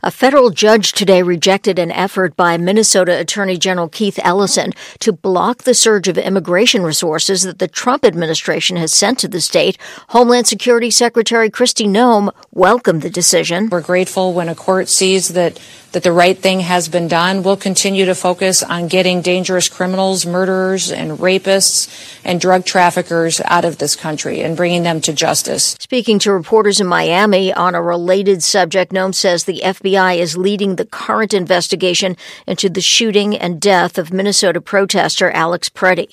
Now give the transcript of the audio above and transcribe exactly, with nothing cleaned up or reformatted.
A federal judge today rejected an effort by Minnesota Attorney General Keith Ellison to block the surge of immigration resources that the Trump administration has sent to the state. Homeland Security Secretary Kristi Noem welcomed the decision. We're grateful when a court sees that that the right thing has been done. We'll continue to focus on getting dangerous criminals, murderers, and rapists and drug traffickers out of this country and bringing them to justice. Speaking to reporters in Miami on a related subject, Noem says the F B I is leading the current investigation into the shooting and death of Minnesota protester Alex Preddy.